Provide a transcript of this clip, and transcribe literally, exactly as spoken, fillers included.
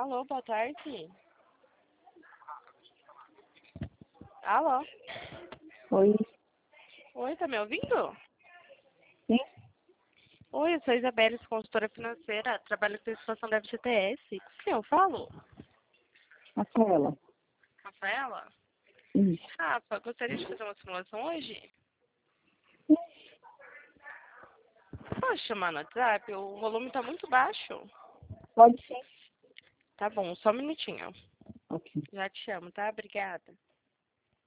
Alô, boa tarde. Alô? Oi. Oi, tá me ouvindo? Sim? Oi, eu sou a Isabelle, sou consultora financeira, trabalho com situação da F G T S. Com quem eu falo? Rafaela. Rafaela? Isso. Rafa, gostaria de fazer uma simulação hoje? Posso chamar no WhatsApp? O volume tá muito baixo. Pode sim. Tá bom, só um minutinho. Ok. Já te chamo, tá? Obrigada.